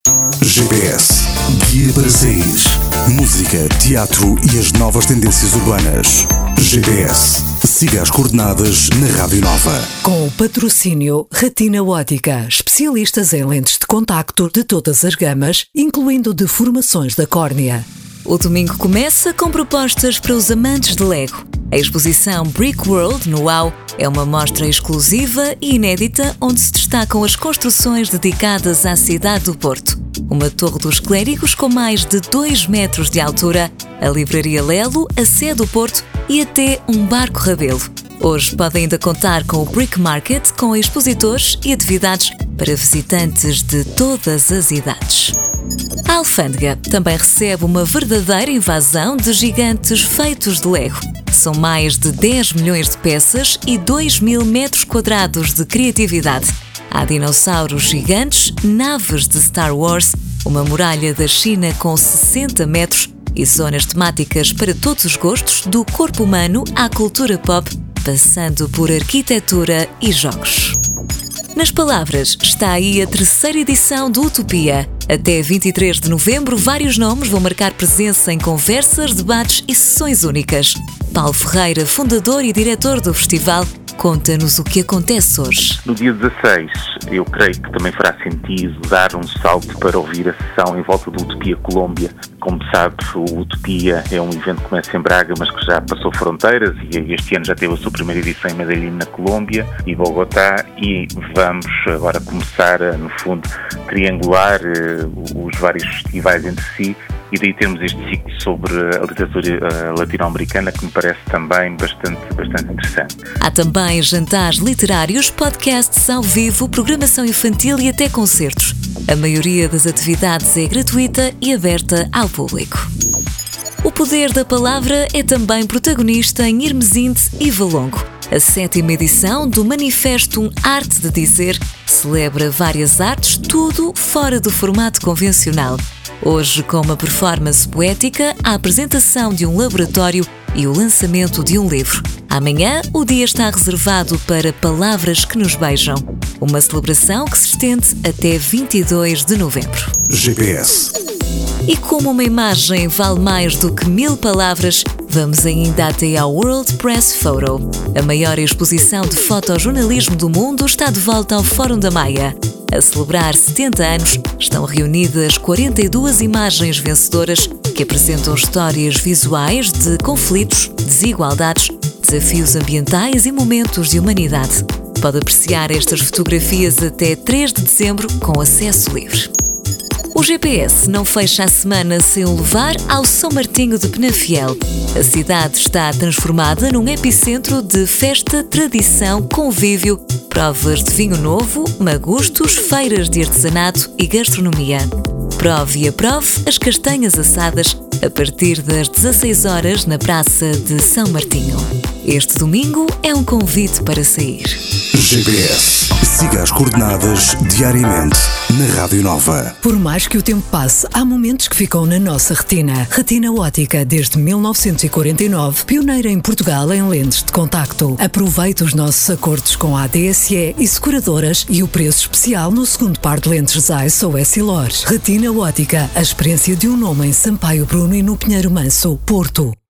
GPS, guia para sair. Música, teatro e as novas tendências urbanas. GPS, siga as coordenadas na Rádio Nova. Com o patrocínio Retina Ótica, especialistas em lentes de contacto de todas as gamas, incluindo deformações da córnea. O domingo começa com propostas para os amantes de Lego. A exposição Brick World no UAU é uma mostra exclusiva e inédita onde se destacam as construções dedicadas à cidade do Porto. Uma torre dos clérigos com mais de 2 metros de altura, a livraria Lelo, a Sé do Porto e até um barco Rabelo. Hoje pode ainda contar com o Brick Market, com expositores e atividades para visitantes de todas as idades. A Alfândega também recebe uma verdadeira invasão de gigantes feitos de Lego. São mais de 10 milhões de peças e 2.000 metros quadrados de criatividade. Há dinossauros gigantes, naves de Star Wars, uma muralha da China com 60 metros e zonas temáticas para todos os gostos, do corpo humano à cultura pop, passando por arquitetura e jogos. Nas palavras, está aí a 3ª edição do Utopia. Até 23 de novembro, vários nomes vão marcar presença em conversas, debates e sessões únicas. Paulo Ferreira, fundador e diretor do festival, conta-nos o que acontece hoje. No dia 16, eu creio que também fará sentido dar um salto para ouvir a sessão em volta do Utopia Colômbia. Como sabe, o Utopia é um evento que começa em Braga, mas que já passou fronteiras e este ano já teve a sua primeira edição em Medellín, na Colômbia, e Bogotá, e vamos agora começar a, no fundo, triangular os vários festivais entre si, e daí temos este ciclo sobre a literatura latino-americana que me parece também bastante interessante. Há também jantares literários, podcasts ao vivo, programação infantil e até concertos. A maioria das atividades é gratuita e aberta ao público. O poder da palavra é também protagonista em Irmesinde e Valongo. A 7ª edição do Manifestum Arte de Dizer celebra várias artes, tudo fora do formato convencional. Hoje, com uma performance poética, a apresentação de um laboratório e o lançamento de um livro. Amanhã, o dia está reservado para Palavras que nos beijam, uma celebração que se estende até 22 de novembro. GPS. E como uma imagem vale mais do que 1000 palavras, vamos ainda até ao World Press Photo. A maior exposição de fotojornalismo do mundo está de volta ao Fórum da Maia. A celebrar 70 anos, estão reunidas 42 imagens vencedoras que apresentam histórias visuais de conflitos, desigualdades, desafios ambientais e momentos de humanidade. Pode apreciar estas fotografias até 3 de dezembro com acesso livre. O GPS não fecha a semana sem o levar ao São Martinho de Penafiel. A cidade está transformada num epicentro de festa, tradição, convívio, provas de vinho novo, magustos, feiras de artesanato e gastronomia. Prove e aprove as castanhas assadas a partir das 16 horas na Praça de São Martinho. Este domingo é um convite para sair. GPS. Siga as coordenadas diariamente na Rádio Nova. Por mais que o tempo passe, há momentos que ficam na nossa retina. Retina Ótica, desde 1949, pioneira em Portugal em lentes de contacto. Aproveite os nossos acordos com a ADSE e seguradoras e o preço especial no segundo par de lentes Zeiss ou Essilor. Retina Ótica, a experiência de um nome em Sampaio Bruno e no Pinheiro Manso, Porto.